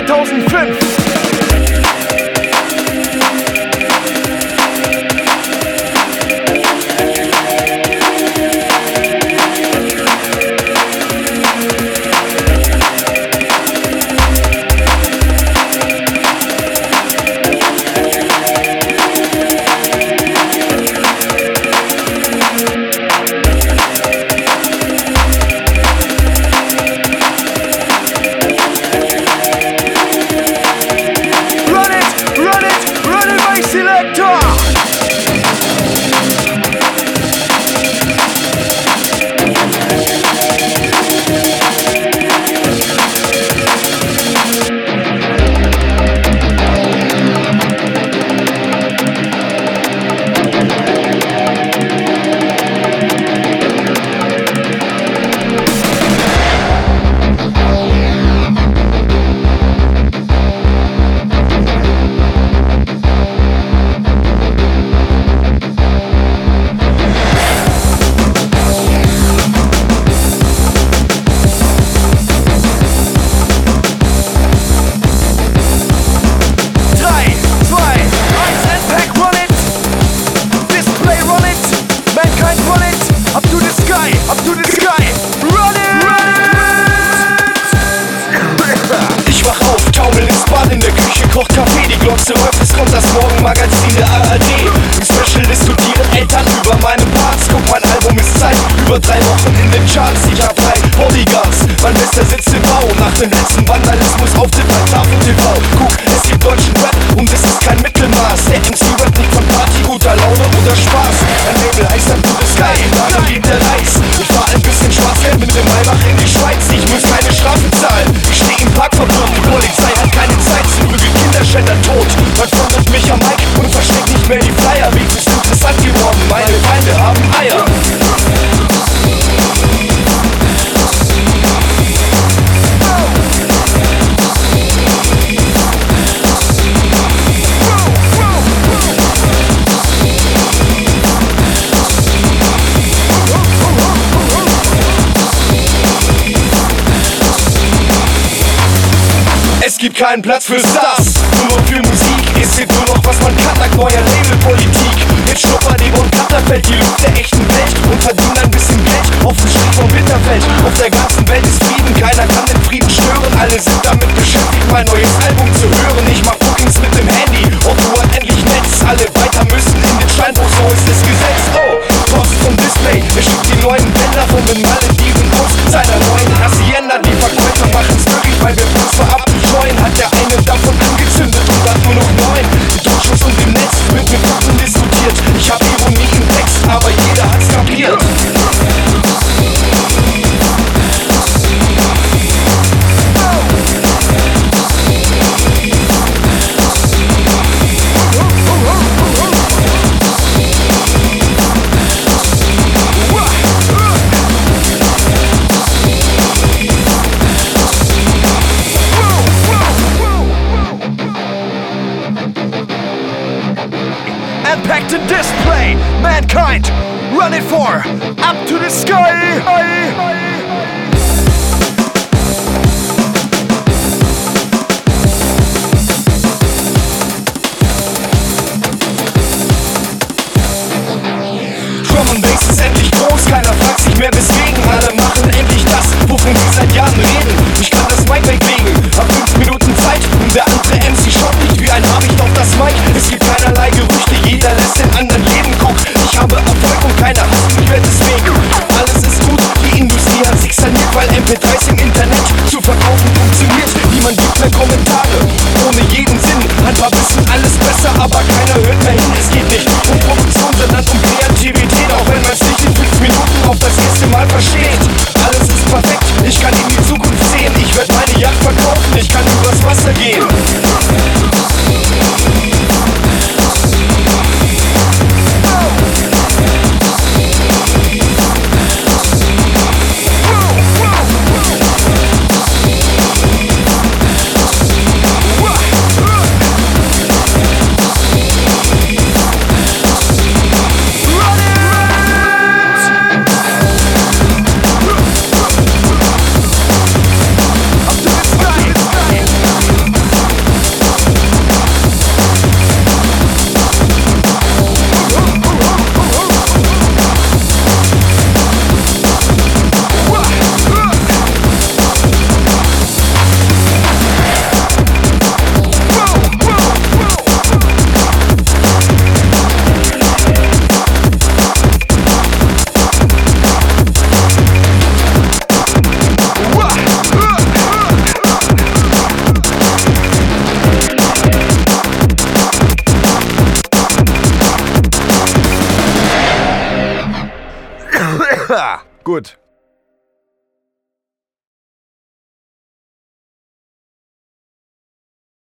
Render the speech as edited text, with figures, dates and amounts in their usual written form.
2005. Kocht Kaffee, die Glotze läuft, es kommt das Morgenmagazin der ARD. Im Special diskutieren Eltern über meine Parts. Guck, mein Album ist Zeit, über 3 Wochen in den Charts. Ich hab 3 Bodyguards, mein bester Sitz im Bau. Nach dem letzten Vandalismus-Auftritt bei Tafel TV. Guck, es gibt deutschen Rap und es ist kein Mittelmaß. Der MC-Rap nicht von Party, guter Laune oder Spaß. Ein Label heißt dann Gute Sky, daran liegt der Reis. Ich fahr ein bisschen Schwarzgeld mit dem Maybach in die Schweiz. Ich muss keine Strafe zahlen, ich steh im Parkverbot. Die Polizei hat keine Zeit, sie prügelt Kinderschänder tot. Man fordert mich am Mic und versteckt nicht mehr die Flyer. Wie ist interessant geworden, meine Feinde haben Eier. Es gibt keinen Platz für Stars, nur noch für Musik. Es gibt nur noch, was man kann, dank neuer Labelpolitik. Jetzt schnuppert Evo und Katterfeld die Luft der echten Welt und verdienen ein bisschen Geld auf dem Stück vom Winterfeld. Auf der ganzen Welt ist Frieden, keiner kann den Frieden stören. Alle sind damit beschäftigt, mein neues Album zu hören. Ich mach Bookings mit dem Handy, ob du endlich Netz. Alle weiter müssen in den Steinbruch, so ist es Gesetz. Oh, Post vom Display, er schickt die neuen Bänder von den Malediven aus seiner neuen Hacienda. Die Verkäufer machen's möglich, weil wir uns verabscheuen. Hat der eine davon angezündet und hat nur noch 9. Die Druckschutz und im Netz wird mit Fakten diskutiert. Ich hab Ironie im Text, aber jeder hat's kapiert. Impact and display, mankind, run it for, up to the sky. Drum and Bass ist endlich groß, keiner fragt sich mehr weswegen. Alle machen endlich das, wovon sie seit Jahren reden. Ich kann das Mic weglegen, hab 5 Minuten Zeit und der andere MC schaut nicht wie ein Habicht auf das Mic. Es gibt keinerlei Gerüchte, jeder lässt den anderen leben. Guck, ich habe Erfolg und keiner hasst mich mehr deswegen. Alles ist gut, die Industrie hat sich saniert, weil MP3s im Internet zu verkaufen funktioniert. Niemand gibt mehr Kommentare, ohne jeden Sinn. Ein paar wissen alles besser, aber keiner hört mehr hin. Es geht nicht um Produktion, sondern um Kreativität. Auch wenn man's nicht in 5 Minuten auf das erste Mal versteht. Alles ist perfekt, ich kann in die Zukunft sehen. Ich werd meine Yacht verkaufen, ich kann übers Wasser gehen. Gut.